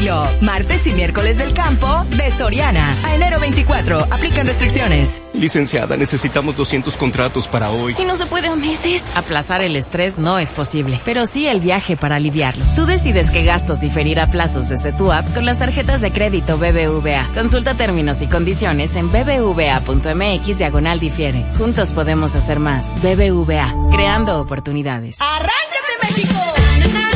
estilo. Martes y miércoles del campo de Soriana. A enero 24. Aplican restricciones. Licenciada, necesitamos 200 contratos para hoy. ¿Y no se puede a meses? Aplazar el estrés no es posible, pero sí el viaje para aliviarlo. Tú decides qué gastos diferir a plazos desde tu app con las tarjetas de crédito BBVA. Consulta términos y condiciones en bbva.mx/difiere. Juntos podemos hacer más. BBVA, creando oportunidades. ¡Arráncate, México!